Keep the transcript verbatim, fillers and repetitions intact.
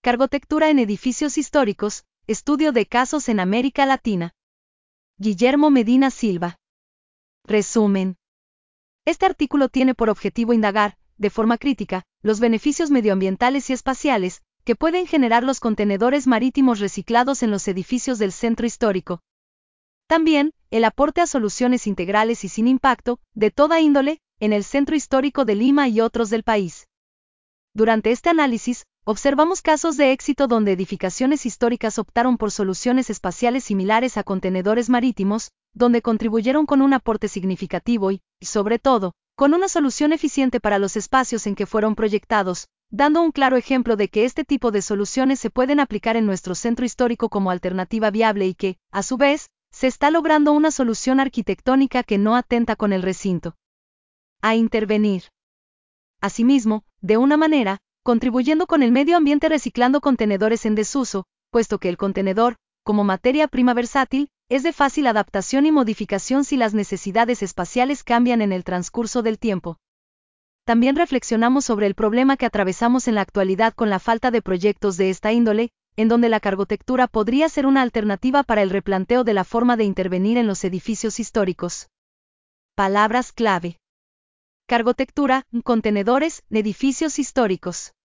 Cargotectura en edificios históricos, estudio de casos en América Latina. Guillermo Medina Silva. Resumen. Este artículo tiene por objetivo indagar, de forma crítica, los beneficios medioambientales y espaciales que pueden generar los contenedores marítimos reciclados en los edificios del centro histórico. También, el aporte a soluciones integrales y sin impacto, de toda índole, en el centro histórico de Lima y otros del país. Durante este análisis, observamos casos de éxito donde edificaciones históricas optaron por soluciones espaciales similares a contenedores marítimos, donde contribuyeron con un aporte significativo y, sobre todo, con una solución eficiente para los espacios en que fueron proyectados, dando un claro ejemplo de que este tipo de soluciones se pueden aplicar en nuestro centro histórico como alternativa viable y que, a su vez, se está logrando una solución arquitectónica que no atenta con el recinto. A intervenir. Asimismo, de una manera, contribuyendo con el medio ambiente reciclando contenedores en desuso, puesto que el contenedor, como materia prima versátil, es de fácil adaptación y modificación si las necesidades espaciales cambian en el transcurso del tiempo. También reflexionamos sobre el problema que atravesamos en la actualidad con la falta de proyectos de esta índole, en donde la cargotectura podría ser una alternativa para el replanteo de la forma de intervenir en los edificios históricos. Palabras clave. Cargotectura, contenedores, edificios históricos.